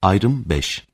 Ayrım 5.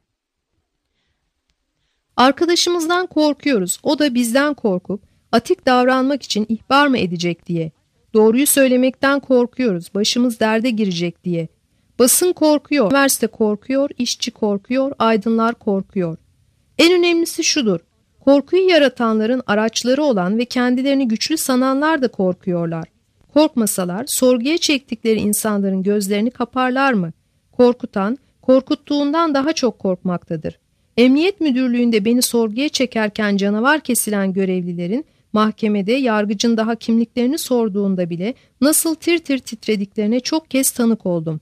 Arkadaşımızdan korkuyoruz. O da bizden korkup atik davranmak için ihbar mı edecek diye. Doğruyu söylemekten korkuyoruz. Başımız derde girecek diye. Basın korkuyor, üniversite korkuyor, işçi korkuyor, aydınlar korkuyor. En önemlisi şudur. Korkuyu yaratanların araçları olan ve kendilerini güçlü sananlar da korkuyorlar. Korkmasalar sorguya çektikleri insanların gözlerini kaparlar mı? Korkutan, korkuttuğundan daha çok korkmaktadır. Emniyet müdürlüğünde beni sorguya çekerken canavar kesilen görevlilerin mahkemede yargıcın daha kimliklerini sorduğunda bile nasıl tir tir titrediklerine çok kez tanık oldum.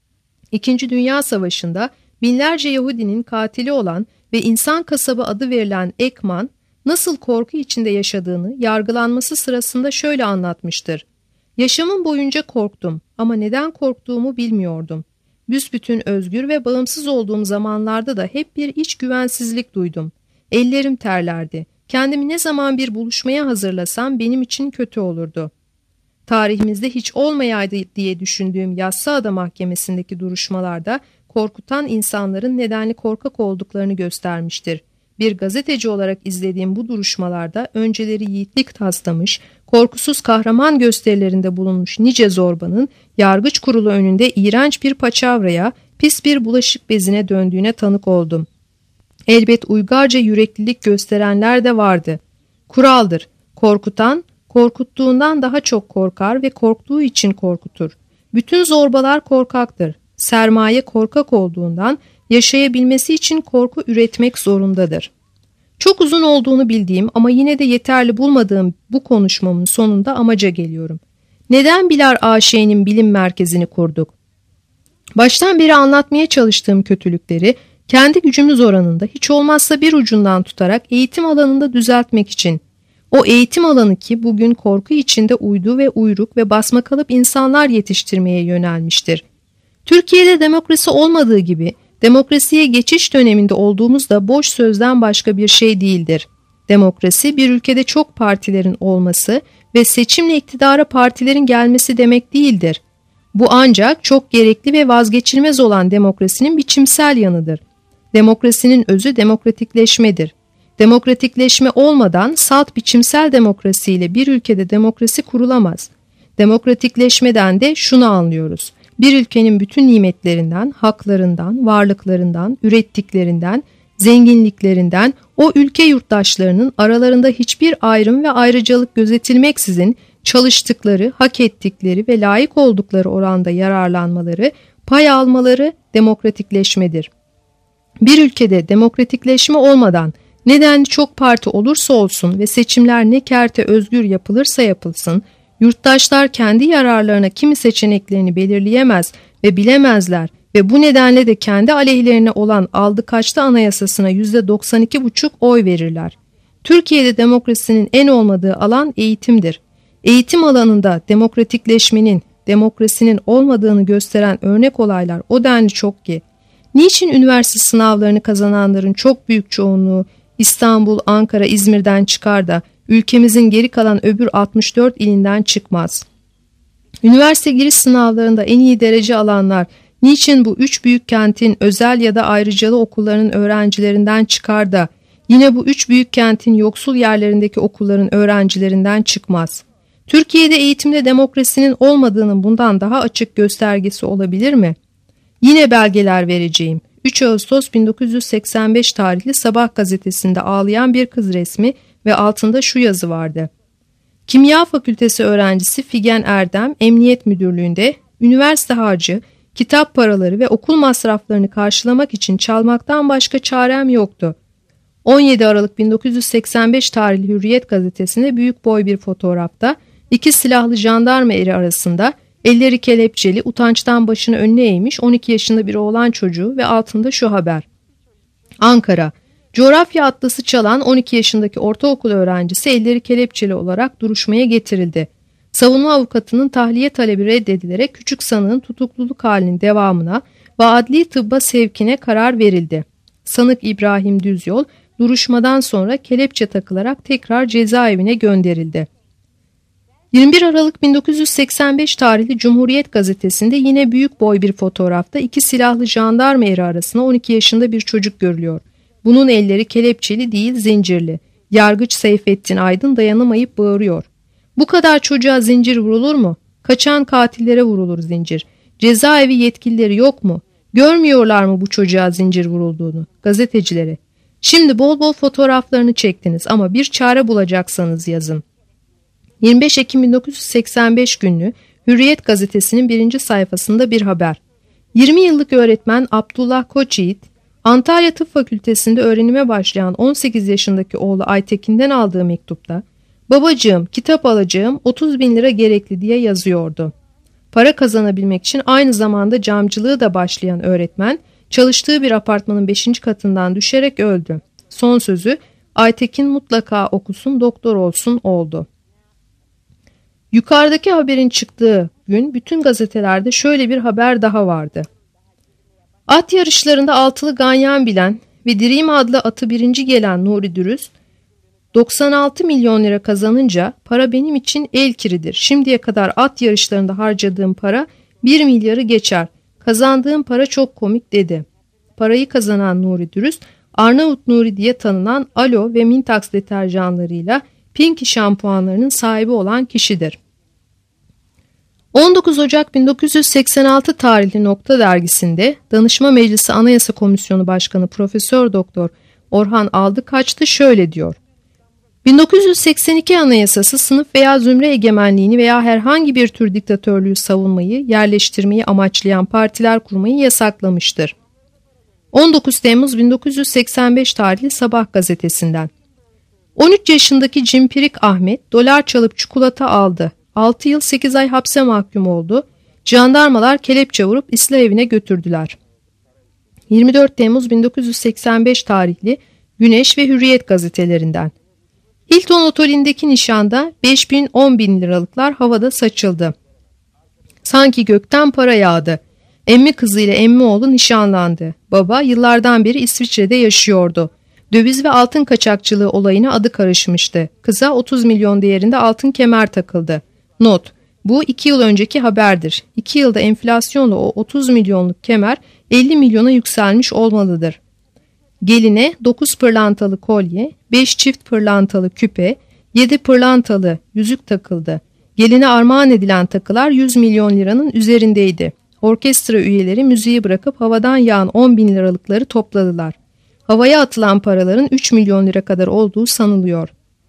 İkinci Dünya Savaşı'nda binlerce Yahudinin katili olan ve insan kasabı adı verilen Ekman nasıl korku içinde yaşadığını yargılanması sırasında şöyle anlatmıştır. Yaşamım boyunca korktum ama neden korktuğumu bilmiyordum. Büsbütün özgür ve bağımsız olduğum zamanlarda da hep bir iç güvensizlik duydum. Ellerim terlerdi. Kendimi ne zaman bir buluşmaya hazırlasam benim için kötü olurdu. Tarihimizde hiç olmayaydı diye düşündüğüm Yassıada Mahkemesi'ndeki duruşmalarda korkutan insanların nedenli korkak olduklarını göstermiştir. Bir gazeteci olarak izlediğim bu duruşmalarda önceleri yiğitlik taslamış, korkusuz kahraman gösterilerinde bulunmuş nice zorbanın yargıç kurulu önünde iğrenç bir paçavraya, pis bir bulaşık bezine döndüğüne tanık oldum. Elbet uygarca yüreklilik gösterenler de vardı. Kuraldır. Korkutan, korkuttuğundan daha çok korkar ve korktuğu için korkutur. Bütün zorbalar korkaktır. Sermaye korkak olduğundan yaşayabilmesi için korku üretmek zorundadır. Çok uzun olduğunu bildiğim ama yine de yeterli bulmadığım bu konuşmamın sonunda amaca geliyorum. Neden Bilar AŞ'nin bilim merkezini kurduk? Baştan beri anlatmaya çalıştığım kötülükleri kendi gücümüz oranında hiç olmazsa bir ucundan tutarak eğitim alanında düzeltmek için. O eğitim alanı ki bugün korku içinde uydu ve uyruk ve basmakalıp insanlar yetiştirmeye yönelmiştir. Türkiye'de demokrasi olmadığı gibi demokrasiye geçiş döneminde olduğumuz da boş sözden başka bir şey değildir. Demokrasi bir ülkede çok partilerin olması ve seçimle iktidara partilerin gelmesi demek değildir. Bu ancak çok gerekli ve vazgeçilmez olan demokrasinin biçimsel yanıdır. Demokrasinin özü demokratikleşmedir. Demokratikleşme olmadan salt biçimsel demokrasiyle bir ülkede demokrasi kurulamaz. Demokratikleşmeden de şunu anlıyoruz. Bir ülkenin bütün nimetlerinden, haklarından, varlıklarından, ürettiklerinden, zenginliklerinden o ülke yurttaşlarının aralarında hiçbir ayrım ve ayrıcalık gözetilmeksizin çalıştıkları, hak ettikleri ve layık oldukları oranda yararlanmaları, pay almaları demokratikleşmedir. Bir ülkede demokratikleşme olmadan neden çok parti olursa olsun ve seçimler ne kerte özgür yapılırsa yapılsın, yurttaşlar kendi yararlarına kimi seçeneklerini belirleyemez ve bilemezler ve bu nedenle de kendi aleyhlerine olan aldı kaçtı anayasasına %92,5 oy verirler. Türkiye'de demokrasinin en olmadığı alan eğitimdir. Eğitim alanında demokratikleşmenin, demokrasinin olmadığını gösteren örnek olaylar o denli çok ki, niçin üniversite sınavlarını kazananların çok büyük çoğunluğu İstanbul, Ankara, İzmir'den çıkar da ülkemizin geri kalan öbür 64 ilinden çıkmaz? Üniversite giriş sınavlarında en iyi derece alanlar niçin bu üç büyük kentin özel ya da ayrıcalı okullarının öğrencilerinden çıkar da yine bu üç büyük kentin yoksul yerlerindeki okulların öğrencilerinden çıkmaz? Türkiye'de eğitimde demokrasinin olmadığının bundan daha açık göstergesi olabilir mi? Yine belgeler vereceğim. 3 Ağustos 1985 tarihli Sabah gazetesinde ağlayan bir kız resmi ve altında şu yazı vardı. Kimya Fakültesi öğrencisi Figen Erdem, Emniyet Müdürlüğü'nde üniversite harcı, kitap paraları ve okul masraflarını karşılamak için çalmaktan başka çarem yoktu. 17 Aralık 1985 tarihli Hürriyet gazetesinde büyük boy bir fotoğrafta iki silahlı jandarma eri arasında elleri kelepçeli, utançtan başını önüne eğmiş 12 yaşında bir oğlan çocuğu ve altında şu haber. Ankara, coğrafya atlası çalan 12 yaşındaki ortaokul öğrencisi elleri kelepçeli olarak duruşmaya getirildi. Savunma avukatının tahliye talebi reddedilerek küçük sanığın tutukluluk halinin devamına ve adli tıbba sevkine karar verildi. Sanık İbrahim Düzyol duruşmadan sonra kelepçe takılarak tekrar cezaevine gönderildi. 21 Aralık 1985 tarihli Cumhuriyet gazetesinde yine büyük boy bir fotoğrafta iki silahlı jandarma eri arasında 12 yaşında bir çocuk görülüyor. Bunun elleri kelepçeli değil zincirli. Yargıç Seyfettin Aydın dayanamayıp bağırıyor. Bu kadar çocuğa zincir vurulur mu? Kaçan katillere vurulur zincir. Cezaevi yetkilileri yok mu? Görmüyorlar mı bu çocuğa zincir vurulduğunu? Gazetecilere. Şimdi bol bol fotoğraflarını çektiniz ama bir çare bulacaksanız yazın. 25 Ekim 1985 günlü Hürriyet gazetesinin 1. sayfasında bir haber. 20 yıllık öğretmen Abdullah Koçyiğit, Antalya Tıp Fakültesi'nde öğrenime başlayan 18 yaşındaki oğlu Aytekin'den aldığı mektupta, "Babacığım, kitap alacağım, 30 bin lira gerekli" diye yazıyordu. Para kazanabilmek için aynı zamanda camcılığı da başlayan öğretmen, çalıştığı bir apartmanın 5. katından düşerek öldü. Son sözü, "Aytekin mutlaka okusun, doktor olsun" oldu. Yukarıdaki haberin çıktığı gün bütün gazetelerde şöyle bir haber daha vardı. At yarışlarında altılı ganyan bilen ve Dream adlı atı birinci gelen Nuri Dürüst, 96 milyon lira kazanınca "Para benim için el kiridir. Şimdiye kadar at yarışlarında harcadığım para 1 milyarı geçer. Kazandığım para çok komik" dedi. Parayı kazanan Nuri Dürüst, Arnavut Nuri diye tanınan Alo ve Mintax deterjanlarıyla Pinky şampuanlarının sahibi olan kişidir. 19 Ocak 1986 tarihli Nokta dergisinde Danışma Meclisi Anayasa Komisyonu Başkanı Profesör Doktor Orhan Aldıkaçlı şöyle diyor. 1982 Anayasası sınıf veya zümre egemenliğini veya herhangi bir tür diktatörlüğü savunmayı, yerleştirmeyi amaçlayan partiler kurmayı yasaklamıştır. 19 Temmuz 1985 tarihli Sabah gazetesinden. 13 yaşındaki Cimpirik Ahmet dolar çalıp çikolata aldı. 6 yıl 8 ay hapse mahkum oldu. Jandarmalar kelepçe vurup ıslah evine götürdüler. 24 Temmuz 1985 tarihli Güneş ve Hürriyet gazetelerinden. Hilton Oteli'ndeki nişanda 5.000-10 bin liralıklar havada saçıldı. Sanki gökten para yağdı. Emmi kızıyla emmi oğlu nişanlandı. Baba yıllardan beri İsviçre'de yaşıyordu. Döviz ve altın kaçakçılığı olayına adı karışmıştı. Kıza 30 milyon değerinde altın kemer takıldı. Not: bu 2 yıl önceki haberdir. 2 yılda enflasyonla o 30 milyonluk kemer 50 milyona yükselmiş olmalıdır. Geline 9 pırlantalı kolye, 5 çift pırlantalı küpe, 7 pırlantalı yüzük takıldı. Geline armağan edilen takılar 100 milyon liranın üzerindeydi. Orkestra üyeleri müziği bırakıp havadan yağan 10 bin liralıkları topladılar. Havaya atılan paraların 3 milyon lira kadar olduğu sanılıyor.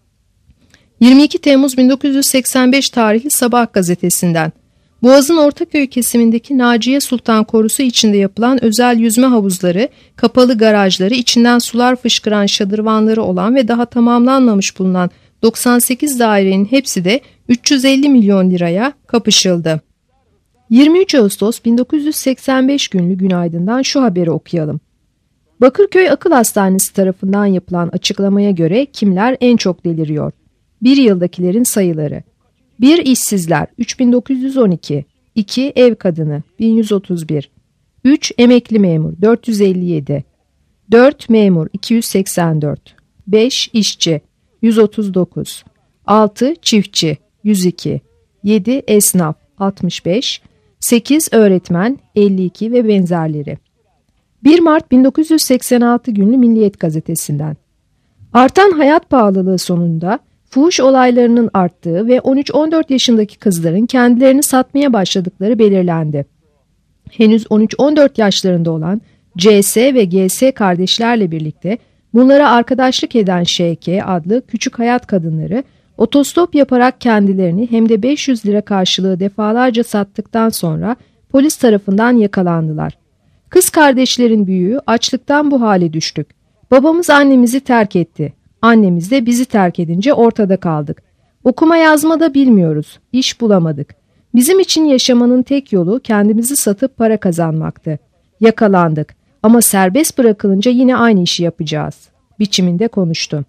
22 Temmuz 1985 tarihli Sabah gazetesinden. Boğaz'ın Ortaköy kesimindeki Naciye Sultan Korusu içinde yapılan özel yüzme havuzları, kapalı garajları, içinden sular fışkıran şadırvanları olan ve daha tamamlanmamış bulunan 98 dairenin hepsi de 350 milyon liraya kapışıldı. 23 Ağustos 1985 günlü Günaydın'dan şu haberi okuyalım. Bakırköy Akıl Hastanesi tarafından yapılan açıklamaya göre kimler en çok deliriyor? 1 yıldakilerin sayıları. 1 işsizler 3912, 2 ev kadını 1131, 3 emekli memur 457, 4 memur 284, 5 işçi 139, 6 çiftçi 102, 7 esnaf 65, 8 öğretmen 52 ve benzerleri. 1 Mart 1986 günlü Milliyet gazetesinden. Artan hayat pahalılığı sonunda fuhuş olaylarının arttığı ve 13-14 yaşındaki kızların kendilerini satmaya başladıkları belirlendi. Henüz 13-14 yaşlarında olan CS ve GS kardeşlerle birlikte bunlara arkadaşlık eden ŞK adlı küçük hayat kadınları otostop yaparak kendilerini hem de 500 lira karşılığı defalarca sattıktan sonra polis tarafından yakalandılar. Kız kardeşlerin büyüğü açlıktan bu hale düştük. Babamız annemizi terk etti. Annemiz de bizi terk edince ortada kaldık. Okuma yazma da bilmiyoruz. İş bulamadık. Bizim için yaşamanın tek yolu kendimizi satıp para kazanmaktı. Yakalandık ama serbest bırakılınca yine aynı işi yapacağız biçiminde konuştu.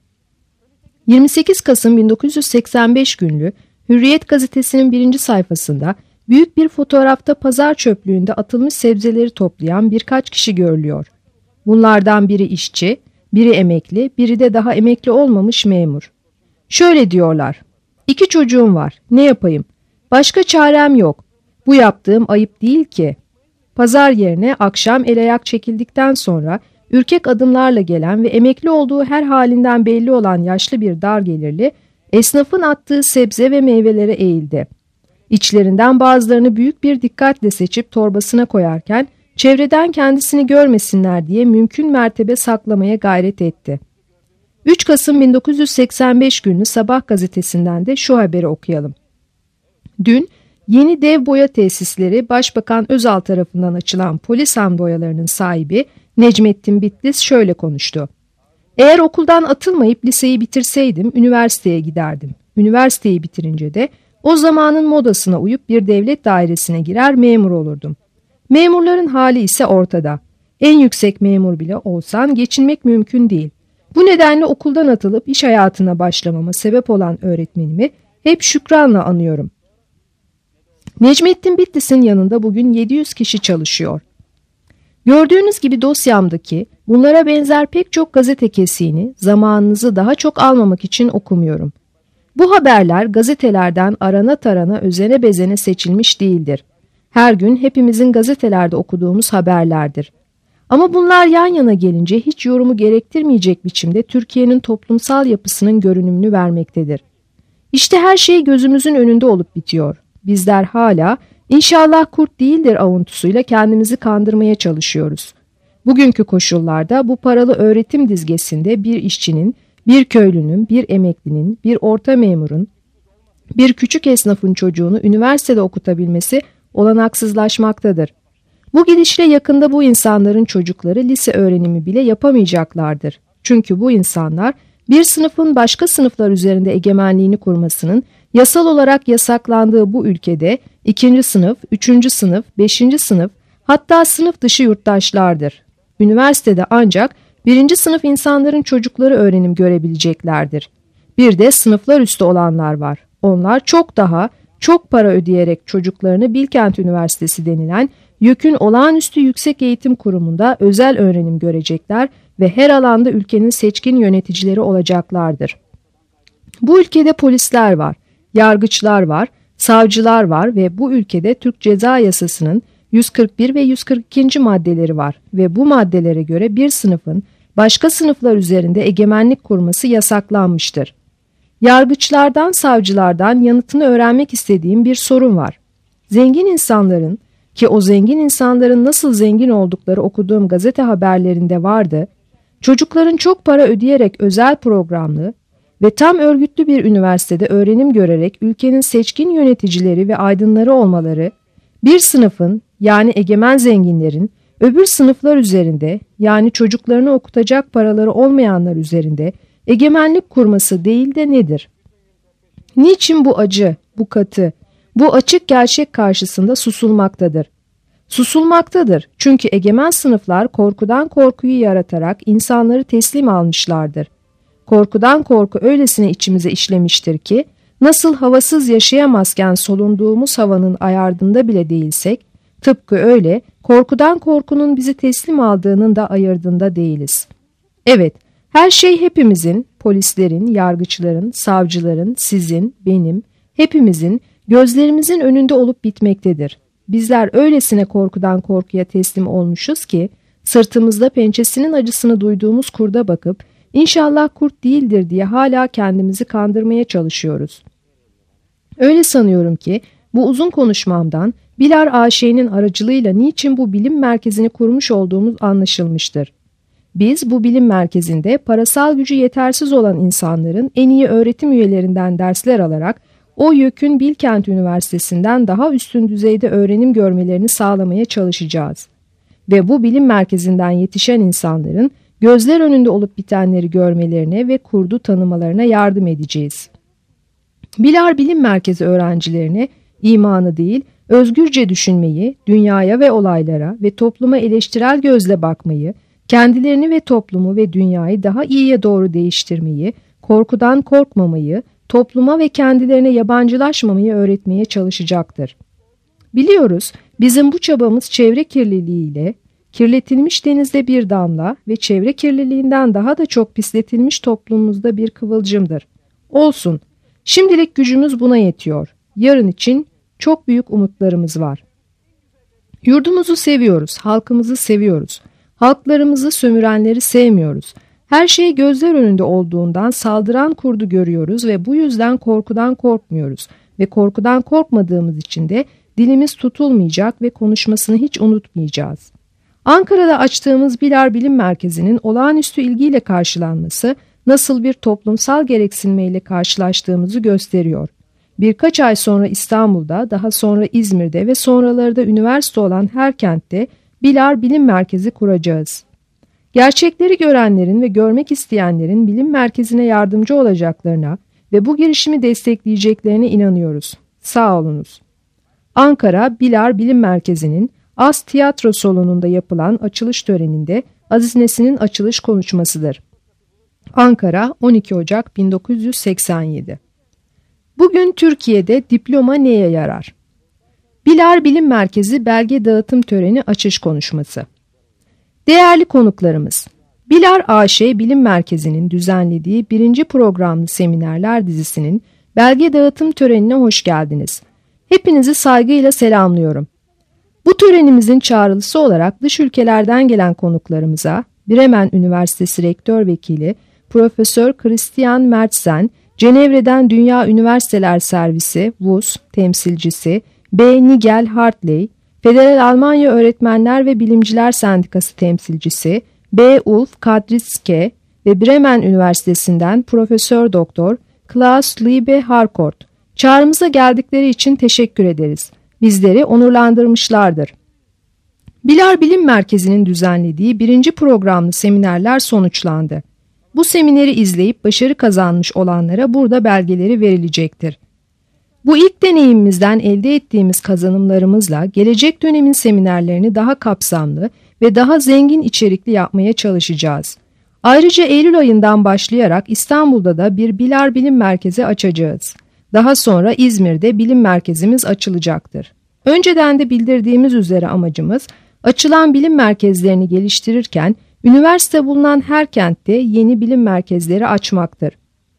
28 Kasım 1985 günlü Hürriyet gazetesinin 1. sayfasında büyük bir fotoğrafta pazar çöplüğünde atılmış sebzeleri toplayan birkaç kişi görülüyor. Bunlardan biri işçi, biri emekli, biri de daha emekli olmamış memur. Şöyle diyorlar: 2 çocuğum var. Ne yapayım? Başka çarem yok. Bu yaptığım ayıp değil ki. Pazar yerine akşam el ayak çekildikten sonra ürkek adımlarla gelen ve emekli olduğu her halinden belli olan yaşlı bir dar gelirli, esnafın attığı sebze ve meyvelere eğildi. İçlerinden bazılarını büyük bir dikkatle seçip torbasına koyarken, çevreden kendisini görmesinler diye mümkün mertebe saklamaya gayret etti. 3 Kasım 1985 günlü Sabah gazetesinden de şu haberi okuyalım. Dün, yeni dev boya tesisleri Başbakan Özal tarafından açılan Polisan boyalarının sahibi Necmettin Bitlis şöyle konuştu. Eğer okuldan atılmayıp liseyi bitirseydim üniversiteye giderdim. Üniversiteyi bitirince de o zamanın modasına uyup bir devlet dairesine girer memur olurdum. Memurların hali ise ortada. En yüksek memur bile olsan geçinmek mümkün değil. Bu nedenle okuldan atılıp iş hayatına başlamama sebep olan öğretmenimi hep şükranla anıyorum. Necmettin Bitlis'in yanında bugün 700 kişi çalışıyor. Gördüğünüz gibi dosyamdaki bunlara benzer pek çok gazete kesiğini zamanınızı daha çok almamak için okumuyorum. Bu haberler gazetelerden arana tarana özene bezene seçilmiş değildir. Her gün hepimizin gazetelerde okuduğumuz haberlerdir. Ama bunlar yan yana gelince hiç yorumu gerektirmeyecek biçimde Türkiye'nin toplumsal yapısının görünümünü vermektedir. İşte her şey gözümüzün önünde olup bitiyor. Bizler hala inşallah kurt değildir avuntusuyla kendimizi kandırmaya çalışıyoruz. Bugünkü koşullarda bu paralı öğretim dizgesinde bir işçinin, bir köylünün, bir emeklinin, bir orta memurun, bir küçük esnafın çocuğunu üniversitede okutabilmesi olanaksızlaşmaktadır. Bu gidişle yakında bu insanların çocukları lise öğrenimi bile yapamayacaklardır. Çünkü bu insanlar bir sınıfın başka sınıflar üzerinde egemenliğini kurmasının yasal olarak yasaklandığı bu ülkede 2. sınıf, 3. sınıf, 5. sınıf hatta sınıf dışı yurttaşlardır. Üniversitede ancak 1. sınıf insanların çocukları öğrenim görebileceklerdir. Bir de sınıflar üstü olanlar var. Onlar çok para ödeyerek çocuklarını Bilkent Üniversitesi denilen YÖK'ün olağanüstü yüksek eğitim kurumunda özel öğrenim görecekler ve her alanda ülkenin seçkin yöneticileri olacaklardır. Bu ülkede polisler var, yargıçlar var, savcılar var ve bu ülkede Türk Ceza Yasası'nın 141 ve 142. maddeleri var ve bu maddelere göre bir sınıfın başka sınıflar üzerinde egemenlik kurması yasaklanmıştır. Yargıçlardan, savcılardan yanıtını öğrenmek istediğim bir sorun var. Zengin insanların, ki o zengin insanların nasıl zengin oldukları okuduğum gazete haberlerinde vardı, çocukların çok para ödeyerek özel programlı ve tam örgütlü bir üniversitede öğrenim görerek ülkenin seçkin yöneticileri ve aydınları olmaları, bir sınıfın yani egemen zenginlerin öbür sınıflar üzerinde yani çocuklarını okutacak paraları olmayanlar üzerinde egemenlik kurması değil de nedir? Niçin bu acı, bu katı, bu açık gerçek karşısında susulmaktadır? Susulmaktadır çünkü egemen sınıflar korkudan korkuyu yaratarak insanları teslim almışlardır. Korkudan korku öylesine içimize işlemiştir ki, nasıl havasız yaşayamazken solunduğumuz havanın ayardında bile değilsek, tıpkı öyle korkudan korkunun bizi teslim aldığının da ayırdında değiliz. Evet, her şey hepimizin, polislerin, yargıçların, savcıların, sizin, benim, hepimizin gözlerimizin önünde olup bitmektedir. Bizler öylesine korkudan korkuya teslim olmuşuz ki, sırtımızda pençesinin acısını duyduğumuz kurda bakıp, İnşallah kurt değildir diye hala kendimizi kandırmaya çalışıyoruz. Öyle sanıyorum ki bu uzun konuşmamdan Bilar AŞ'nin aracılığıyla niçin bu bilim merkezini kurmuş olduğumuz anlaşılmıştır. Biz bu bilim merkezinde parasal gücü yetersiz olan insanların en iyi öğretim üyelerinden dersler alarak o YÖK'ün Bilkent Üniversitesi'nden daha üstün düzeyde öğrenim görmelerini sağlamaya çalışacağız. Ve bu bilim merkezinden yetişen insanların gözler önünde olup bitenleri görmelerine ve kurdu tanımalarına yardım edeceğiz. Bilar Bilim Merkezi öğrencilerine imanı değil, özgürce düşünmeyi, dünyaya ve olaylara ve topluma eleştirel gözle bakmayı, kendilerini ve toplumu ve dünyayı daha iyiye doğru değiştirmeyi, korkudan korkmamayı, topluma ve kendilerine yabancılaşmamayı öğretmeye çalışacaktır. Biliyoruz, bizim bu çabamız çevre kirliliğiyle, kirletilmiş denizde bir damla ve çevre kirliliğinden daha da çok pisletilmiş toplumumuzda bir kıvılcımdır. Olsun, Şimdilik gücümüz buna yetiyor. Yarın için çok büyük umutlarımız var. Yurdumuzu seviyoruz, halkımızı seviyoruz. Halklarımızı sömürenleri sevmiyoruz. Her şey gözler önünde olduğundan saldıran kurdu görüyoruz ve bu yüzden korkudan korkmuyoruz. Ve korkudan korkmadığımız için de dilimiz tutulmayacak ve konuşmasını hiç unutmayacağız. Ankara'da açtığımız Bilar Bilim Merkezi'nin olağanüstü ilgiyle karşılanması nasıl bir toplumsal gereksinmeyle karşılaştığımızı gösteriyor. Birkaç ay sonra İstanbul'da, daha sonra İzmir'de ve sonraları da üniversite olan her kentte Bilar Bilim Merkezi kuracağız. Gerçekleri görenlerin ve görmek isteyenlerin bilim merkezine yardımcı olacaklarına ve bu girişimi destekleyeceklerine inanıyoruz. Sağ olunuz. Ankara Bilar Bilim Merkezi'nin As Tiyatro Salonu'nda yapılan açılış töreninde Aziz Nesin'in açılış konuşmasıdır. Ankara 12 Ocak 1987. Bugün Türkiye'de diploma neye yarar? Bilar Bilim Merkezi belge dağıtım töreni açış konuşması. Değerli konuklarımız, Bilar AŞ Bilim Merkezi'nin düzenlediği 1. programlı seminerler dizisinin belge dağıtım törenine hoş geldiniz. Hepinizi saygıyla selamlıyorum. Bu törenimizin çağrılısı olarak dış ülkelerden gelen konuklarımıza Bremen Üniversitesi Rektör Vekili Profesör Christian Mertsen, Cenevre'den Dünya Üniversiteler Servisi WUS temsilcisi B. Nigel Hartley, Federal Almanya Öğretmenler ve Bilimciler Sendikası temsilcisi B. Ulf Kadritzke ve Bremen Üniversitesi'nden Profesör Doktor Klaus Liebe Harcourt, çağrımıza geldikleri için teşekkür ederiz. Bizleri onurlandırmışlardır. Bilar Bilim Merkezi'nin düzenlediği 1. programlı seminerler sonuçlandı. Bu semineri izleyip başarı kazanmış olanlara burada belgeleri verilecektir. Bu ilk deneyimimizden elde ettiğimiz kazanımlarımızla gelecek dönemin seminerlerini daha kapsamlı ve daha zengin içerikli yapmaya çalışacağız. Ayrıca Eylül ayından başlayarak İstanbul'da da bir Bilar Bilim Merkezi açacağız. Daha sonra İzmir'de bilim merkezimiz açılacaktır. Önceden de bildirdiğimiz üzere amacımız açılan bilim merkezlerini geliştirirken üniversite bulunan her kentte yeni bilim merkezleri açmaktır.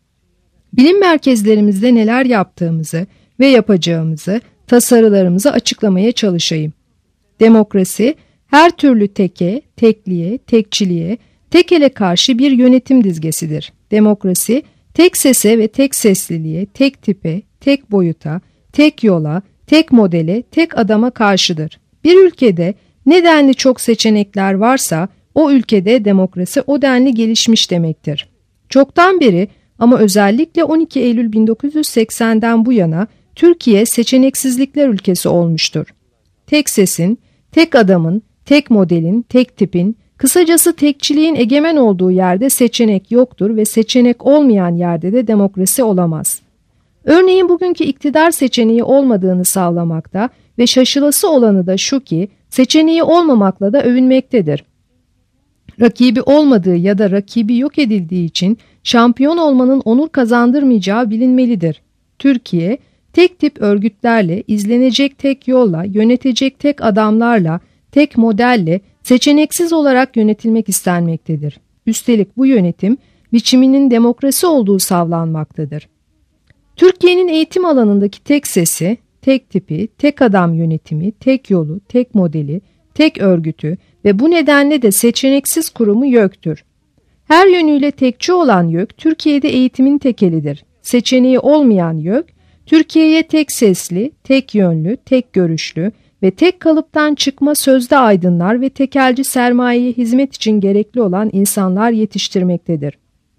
Bilim merkezlerimizde neler yaptığımızı ve yapacağımızı, tasarılarımızı açıklamaya çalışayım. Demokrasi, her türlü teke, tekliğe, tekçiliğe, tekele karşı bir yönetim dizgesidir. Demokrasi, tek sese ve tek sesliliğe, tek tipe, tek boyuta, tek yola, tek modele, tek adama karşıdır. Bir ülkede ne denli çok seçenekler varsa o ülkede demokrasi o denli gelişmiş demektir. Çoktan beri ama özellikle 12 Eylül 1980'den bu yana Türkiye seçeneksizlikler ülkesi olmuştur. Tek sesin, tek adamın, tek modelin, tek tipin, kısacası tekçiliğin egemen olduğu yerde seçenek yoktur ve seçenek olmayan yerde de demokrasi olamaz. Örneğin bugünkü iktidar seçeneği olmadığını sağlamakta ve şaşılası olanı da şu ki seçeneği olmamakla da övünmektedir. Rakibi olmadığı ya da rakibi yok edildiği için şampiyon olmanın onur kazandırmayacağı bilinmelidir. Türkiye, tek tip örgütlerle, izlenecek tek yolla, yönetecek tek adamlarla, tek modelle, seçeneksiz olarak yönetilmek istenmektedir. Üstelik bu yönetim biçiminin demokrasi olduğu savlanmaktadır. Türkiye'nin eğitim alanındaki tek sesi, tek tipi, tek adam yönetimi, tek yolu, tek modeli, tek örgütü ve bu nedenle de seçeneksiz kurumu YÖK'tür. Her yönüyle tekçi olan YÖK, Türkiye'de eğitimin tekelidir. Seçeneği olmayan YÖK, Türkiye'ye tek sesli, tek yönlü, tek görüşlü ve tek kalıptan çıkma sözde aydınlar ve tekelci sermayeye hizmet için gerekli olan insanlar yetiştirmektedir.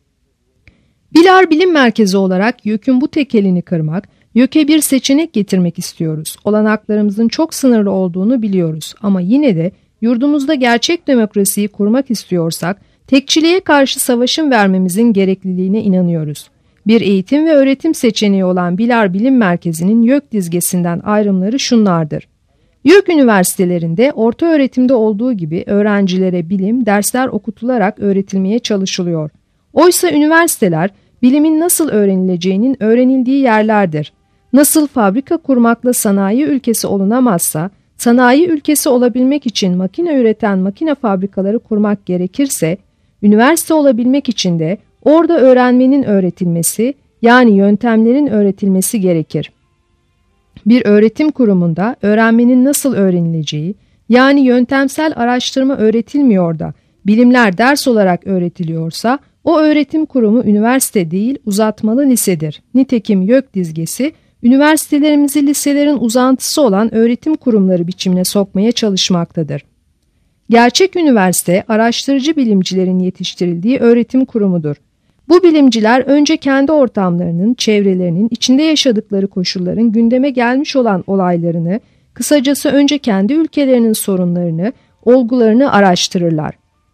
Bilar Bilim Merkezi olarak YÖK'ün bu tekelini kırmak, YÖK'e bir seçenek getirmek istiyoruz. Olanaklarımızın çok sınırlı olduğunu biliyoruz ama yine de yurdumuzda gerçek demokrasiyi kurmak istiyorsak, tekçiliğe karşı savaşın vermemizin gerekliliğine inanıyoruz. Bir eğitim ve öğretim seçeneği olan Bilar Bilim Merkezi'nin YÖK dizgesinden ayrımları şunlardır. YÖK üniversitelerinde orta öğretimde olduğu gibi öğrencilere bilim, dersler okutularak öğretilmeye çalışılıyor. Oysa üniversiteler bilimin nasıl öğrenileceğinin öğrenildiği yerlerdir. Nasıl fabrika kurmakla sanayi ülkesi olunamazsa, sanayi ülkesi olabilmek için makine üreten makine fabrikaları kurmak gerekirse, üniversite olabilmek için de orada öğrenmenin öğretilmesi, yani yöntemlerin öğretilmesi gerekir. Bir öğretim kurumunda öğrenmenin nasıl öğrenileceği, yani yöntemsel araştırma öğretilmiyor da bilimler ders olarak öğretiliyorsa, o öğretim kurumu üniversite değil uzatmalı lisedir. Nitekim YÖK dizgesi, üniversitelerimizi liselerin uzantısı olan öğretim kurumları biçimine sokmaya çalışmaktadır. Gerçek üniversite, araştırıcı bilimcilerin yetiştirildiği öğretim kurumudur. Bu bilimciler önce kendi ortamlarının, çevrelerinin, içinde yaşadıkları koşulların gündeme gelmiş olan olaylarını, kısacası önce kendi ülkelerinin sorunlarını, olgularını araştırırlar.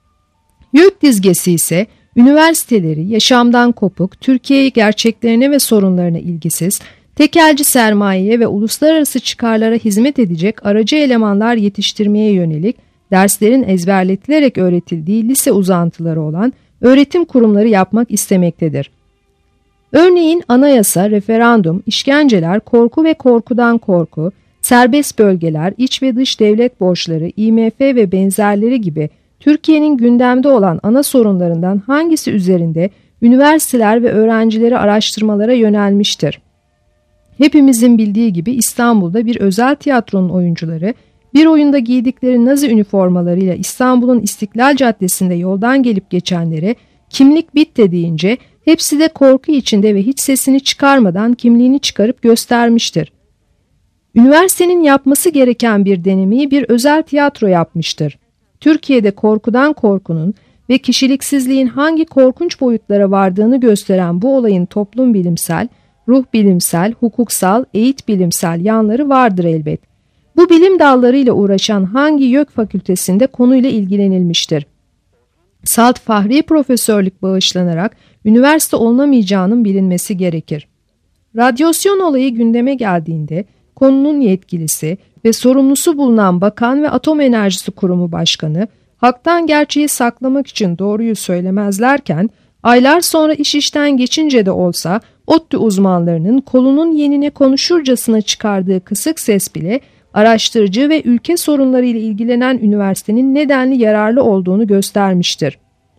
YÖK dizgesi ise üniversiteleri yaşamdan kopuk, Türkiye gerçeklerine ve sorunlarına ilgisiz, tekelci sermayeye ve uluslararası çıkarlara hizmet edecek aracı elemanlar yetiştirmeye yönelik derslerin ezberletilerek öğretildiği lise uzantıları olan öğretim kurumları yapmak istemektedir. Örneğin anayasa, referandum, işkenceler, korku ve korkudan korku, serbest bölgeler, iç ve dış devlet borçları, IMF ve benzerleri gibi Türkiye'nin gündemde olan ana sorunlarından hangisi üzerinde üniversiteler ve öğrencileri araştırmalara yönelmiştir? Hepimizin bildiği gibi İstanbul'da bir özel tiyatronun oyuncuları, bir oyunda giydikleri Nazi üniformalarıyla İstanbul'un İstiklal Caddesi'nde yoldan gelip geçenlere kimlik bitti deyince hepsi de korku içinde ve hiç sesini çıkarmadan kimliğini çıkarıp göstermiştir. Üniversitenin yapması gereken bir denemeyi bir özel tiyatro yapmıştır. Türkiye'de korkudan korkunun ve kişiliksizliğin hangi korkunç boyutlara vardığını gösteren bu olayın toplum bilimsel, ruh bilimsel, hukuksal, eğit bilimsel yanları vardır elbet. Bu bilim dallarıyla uğraşan hangi YÖK fakültesinde konuyla ilgilenilmiştir? Salt Fahri Profesörlük bağışlanarak üniversite olunamayacağının bilinmesi gerekir. Radyasyon olayı gündeme geldiğinde konunun yetkilisi ve sorumlusu bulunan bakan ve Atom Enerjisi Kurumu Başkanı halktan gerçeği saklamak için doğruyu söylemezlerken aylar sonra iş işten geçince de olsa ODTÜ uzmanlarının kolunun yenine konuşurcasına çıkardığı kısık ses bile araştırıcı ve ülke sorunlarıyla ilgilenen üniversitenin nedenli yararlı olduğunu göstermiştir.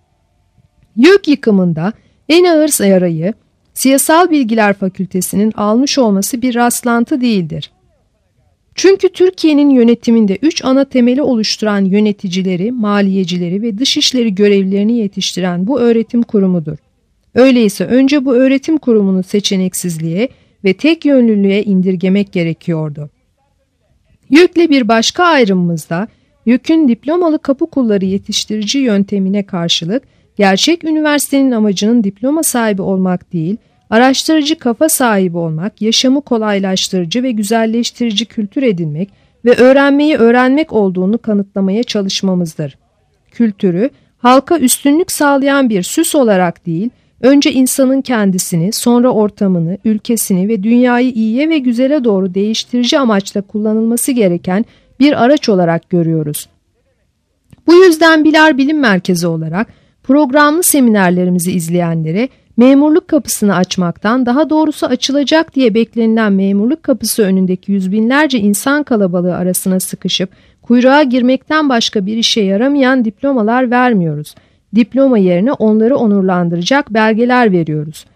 YÖK yıkımında en ağır yarayı Siyasal Bilgiler Fakültesinin almış olması bir rastlantı değildir. Çünkü Türkiye'nin yönetiminde 3 ana temeli oluşturan yöneticileri, maliyecileri ve dışişleri görevlilerini yetiştiren bu öğretim kurumudur. Öyleyse önce bu öğretim kurumunu seçeneksizliğe ve tek yönlülüğe indirgemek gerekiyordu. YÖK'le bir başka ayrımımızda YÖK'ün diplomalı kapı kulları yetiştirici yöntemine karşılık gerçek üniversitenin amacının diploma sahibi olmak değil, araştırıcı kafa sahibi olmak, yaşamı kolaylaştırıcı ve güzelleştirici kültür edinmek ve öğrenmeyi öğrenmek olduğunu kanıtlamaya çalışmamızdır. Kültürü, halka üstünlük sağlayan bir süs olarak değil, önce insanın kendisini, sonra ortamını, ülkesini ve dünyayı iyiye ve güzele doğru değiştirici amaçla kullanılması gereken bir araç olarak görüyoruz. Bu yüzden Bilar Bilim Merkezi olarak programlı seminerlerimizi izleyenlere memurluk kapısını açmaktan, daha doğrusu açılacak diye beklenilen memurluk kapısı önündeki yüz binlerce insan kalabalığı arasına sıkışıp kuyruğa girmekten başka bir işe yaramayan diplomalar vermiyoruz. Diploma yerine onları onurlandıracak belgeler veriyoruz.